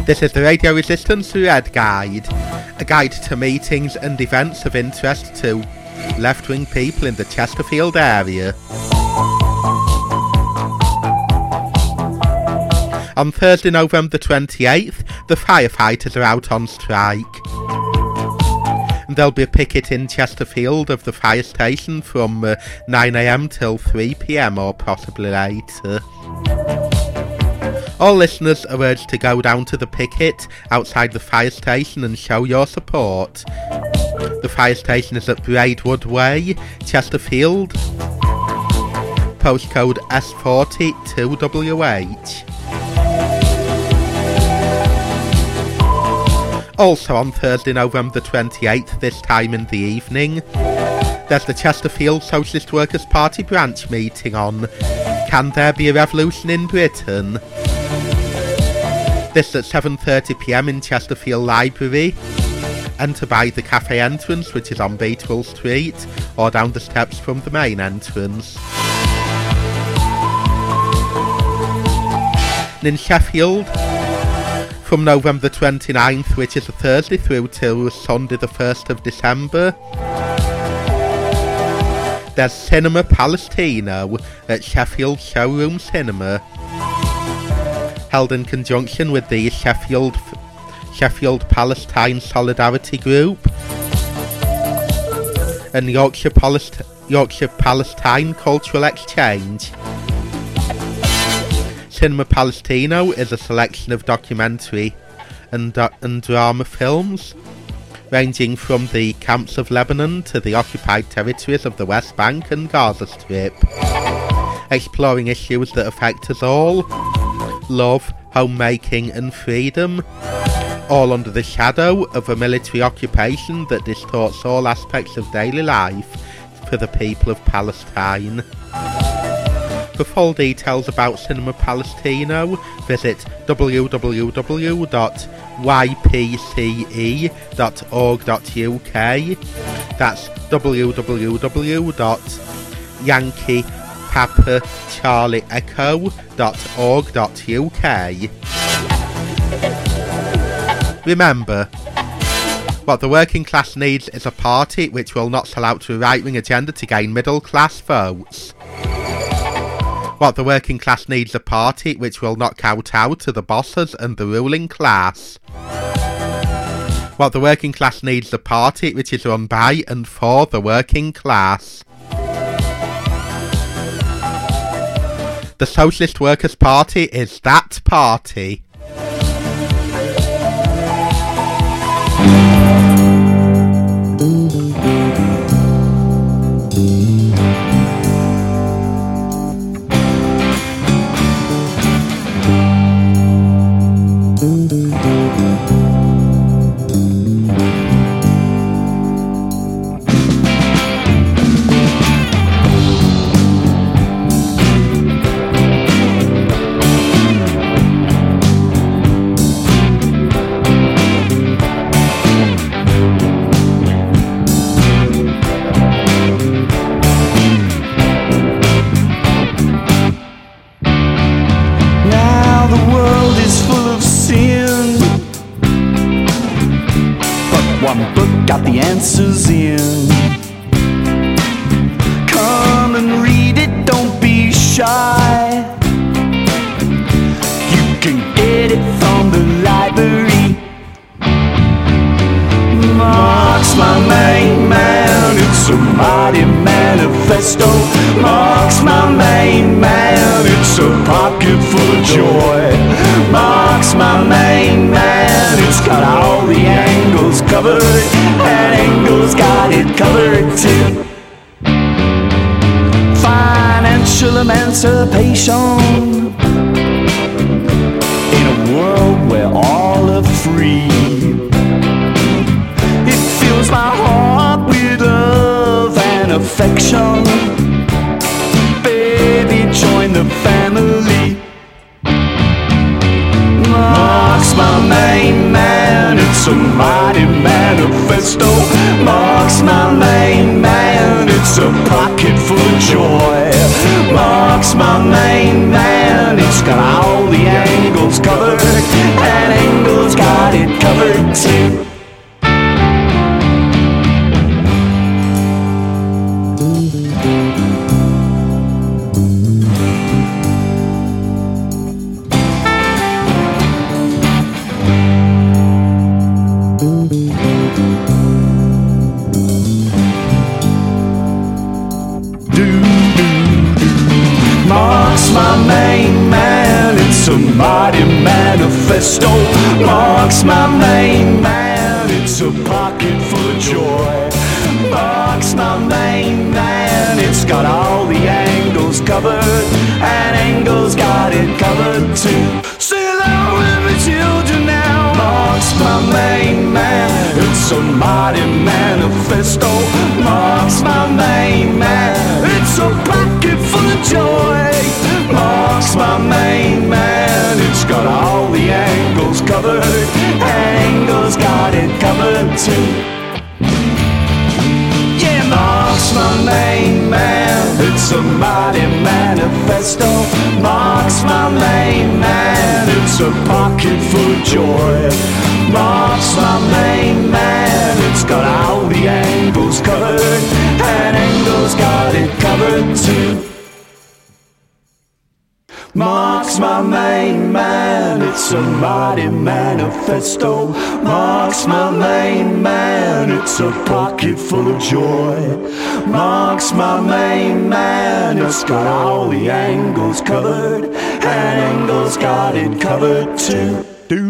This is the Radio Resistance Red Guide, a guide to meetings and events of interest to left-wing people in the Chesterfield area. On Thursday, November 28th, the firefighters are out on strike. And there'll be a picket in Chesterfield of the fire station from 9 AM till 3 PM or possibly later. All listeners are urged to go down to the picket outside the fire station and show your support. The fire station is at Braidwood Way, Chesterfield, postcode S40-2WH. Also on Thursday, November 28th, this time in the evening, there's the Chesterfield Socialist Workers' Party branch meeting on Can There Be a Revolution in Britain? This at 7:30 PM in Chesterfield Library. Enter by the cafe entrance, which is on Beatwell Street, or down the steps from the main entrance. And in Sheffield, from November 29th, which is a Thursday, through till Sunday the 1st of December, there's Cinema Palestino at Sheffield Showroom Cinema, held in conjunction with the Sheffield Palestine Solidarity Group and Yorkshire Palestine Cultural Exchange. Cinema Palestino is a selection of documentary and drama films ranging from the camps of Lebanon to the occupied territories of the West Bank and Gaza Strip, exploring issues that affect us all: love, homemaking and freedom, all under the shadow of a military occupation that distorts all aspects of daily life for the people of Palestine. For full details about Cinema Palestino, visit www.ypce.org.uk. That's www.yankeepapacharlieecho.org.uk. Remember, what the working class needs is a party which will not sell out to a right-wing agenda to gain middle-class votes. What the working class needs a party which will not kowtow to the bosses and the ruling class. What the working class needs a party which is run by and for the working class. The Socialist Workers' Party is that party. Answers in. Come and read it, don't be shy. You can get it from the library. Marx, my main man, it's a mighty manifesto. Marx, my main man, it's a pocket full of joy. Marx, my main man, it's got all the angles covered, and Engels got it covered too. Financial emancipation in a world where all are free. It fills my heart with love and affection. Baby, join the family. Marx, my main man, it's a mighty manifesto. Marx, my main man, it's a pocket full of joy. Marx, my main man, it's got all the angles covered, and Engels a pocket full of joy. Mark's my main man, it's got all the angles covered, and Angles got it covered too. Sing along with me children now. Mark's my main man, it's a mighty manifesto. Mark's my main man, it's a pocket full of joy. Mark's my main man, it's got all the angles covered, and Angles got it covered too. Yeah, Mark's my main man, it's a mighty manifesto. Mark's my main man, it's a pocket full of joy. Mark's my main man, it's got all the angles covered, and Angles got it covered too. Mark's my main man, it's a mighty manifesto. Mark's my main man, it's a pocket full of joy. Mark's my main man, it's got all the angles covered, and Angles got it covered too.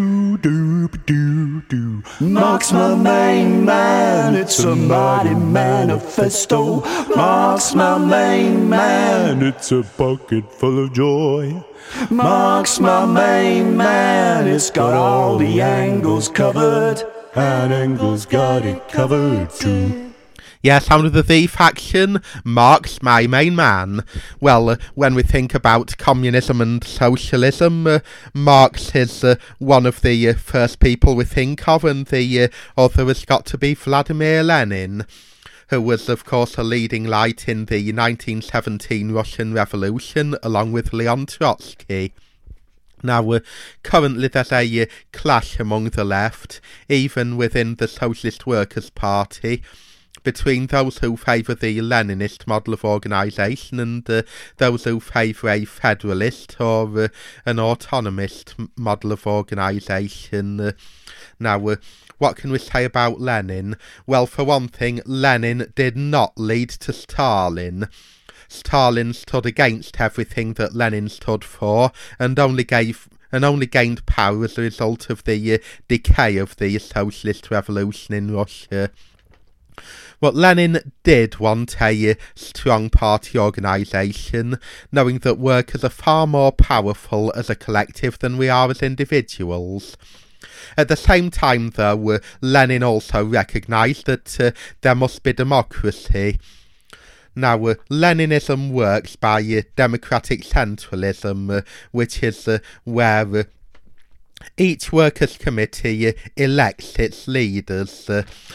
Do. Mark's my main man, it's a mighty manifesto. Mark's my main man, it's a pocket full of joy. Mark's my main man, it's got all the angles covered, and Angles got it covered too. Yeah, Sound of the Thief faction, Mark's my main man. Well, when we think about communism and socialism, Marx is one of the first people we think of, and the other has got to be Vladimir Lenin, who was, of course, a leading light in the 1917 Russian Revolution, along with Leon Trotsky. Now, currently there's a clash among the left, even within the Socialist Workers' Party, between those who favour the Leninist model of organisation and those who favour a federalist or an autonomist model of organisation. Now, what can we say about Lenin? Well, for one thing, Lenin did not lead to Stalin. Stalin stood against everything that Lenin stood for, and only gained power as a result of the decay of the socialist revolution in Russia. But Lenin did want a strong party organisation, knowing that workers are far more powerful as a collective than we are as individuals. At the same time, though, Lenin also recognised that there must be democracy. Now, Leninism works by democratic centralism, which is where each workers' committee elects its leaders,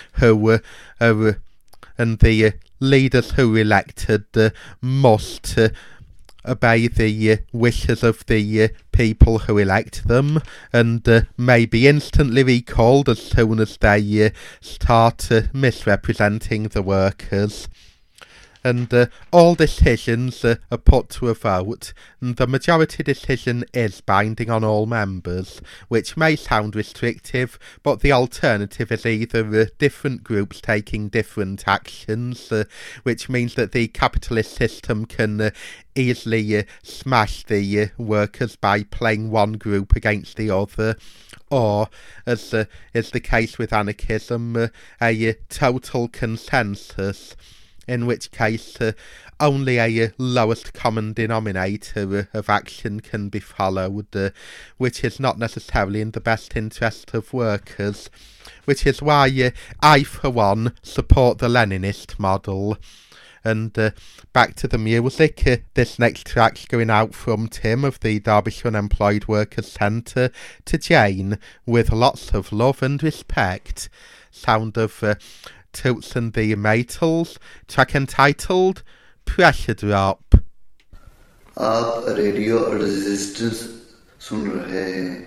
and the leaders who are elected must obey the wishes of the people who elect them, and may be instantly recalled as soon as they start misrepresenting the workers. And all decisions are put to a vote, and the majority decision is binding on all members, which may sound restrictive, but the alternative is either different groups taking different actions, which means that the capitalist system can easily smash the workers by playing one group against the other, or, as is the case with anarchism, a total consensus, in which case only a lowest common denominator of action can be followed, which is not necessarily in the best interest of workers, which is why I, for one, support the Leninist model. And back to the music, this next track's going out from Tim of the Derbyshire Unemployed Workers Centre to Jane, with lots of love and respect. Sound of Toots and the Maytals, track entitled Pressure Drop. आप radio resistance सुन रहे हैं।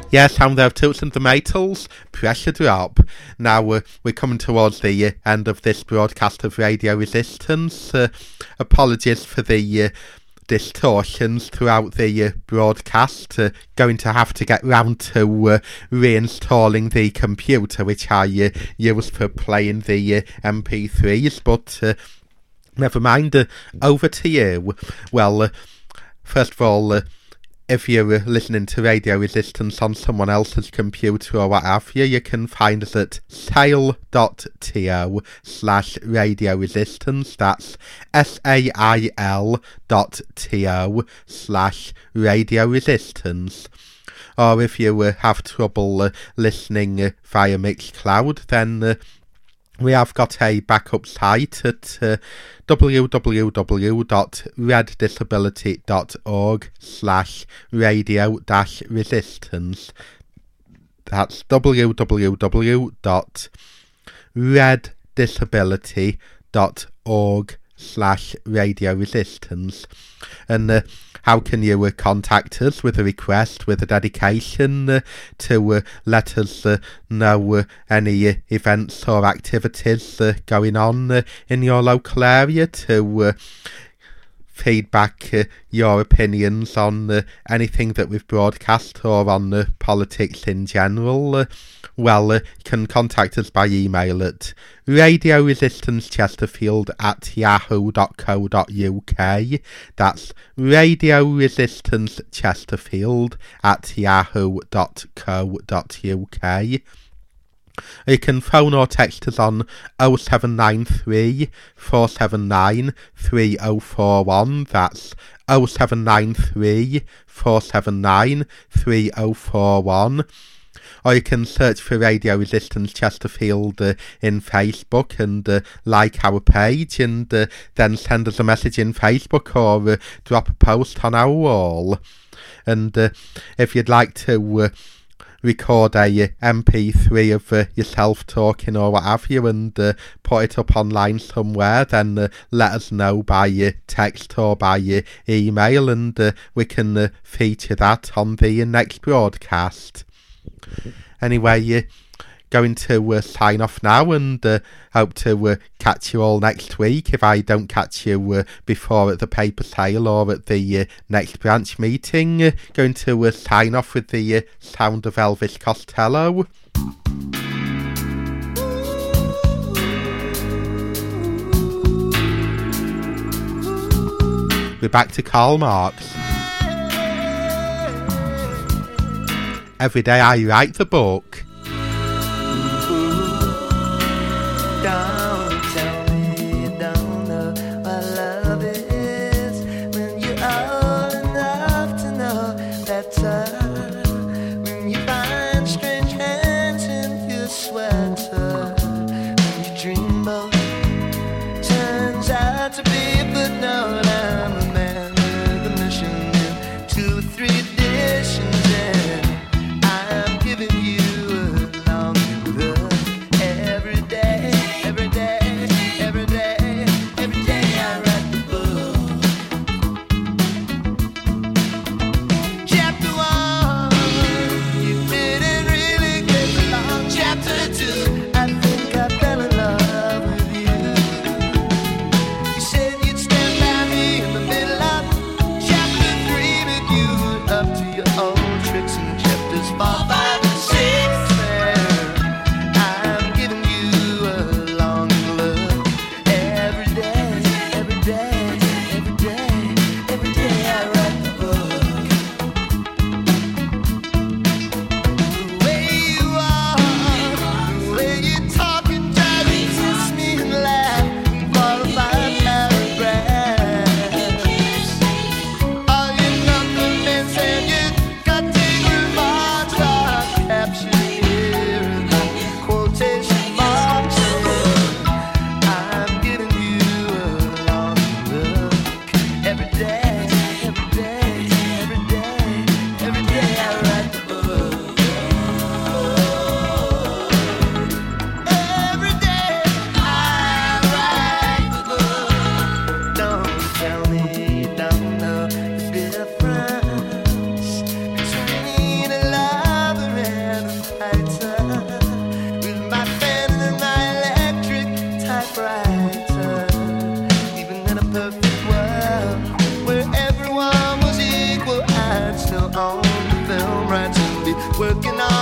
Yes, sound there of Toots and the Maytals, Pressure Drop. Now, we're coming towards the end of this broadcast of Radio Resistance. Apologies for the distortions throughout the broadcast. Going to have to get round to reinstalling the computer which I use for playing the MP3s, but never mind. Over to you. Well, first of all, if you're listening to Radio Resistance on someone else's computer or what have you, you can find us at sail.to/Radio Resistance. That's SAIL.to/Radio Resistance. Or if you have trouble listening via Mixcloud, then we have got a backup site at www.reddisability.org/radio-resistance. That's www.reddisability.org/radio resistance. And how can you contact us with a request, with a dedication, to let us know any events or activities going on in your local area, to feedback your opinions on anything that we've broadcast or on politics in general? Well, you can contact us by email at radioresistancechesterfield@yahoo.co.uk. That's radioresistancechesterfield@yahoo.co.uk. You can phone or text us on 0793 479 3041. That's 0793 479 3041. Or you can search for Radio Resistance Chesterfield in Facebook and like our page, and then send us a message in Facebook or drop a post on our wall. And if you'd like to record a MP3 of yourself talking or what have you and put it up online somewhere, then let us know by text or by email, and we can feature that on the next broadcast. Anyway, going to sign off now, and hope to catch you all next week if I don't catch you before at the paper sale or at the next branch meeting. Going to sign off with the sound of Elvis Costello. We're back to Karl Marx. Every day I write the book. Don't tell me you don't know what love is, when you're old enough to know better, when you find strange hands in your sweater, when your dreamboat turns out to be a footnote. I'm a man with a mission in 2 or 3 editions, and I'm giving you a working on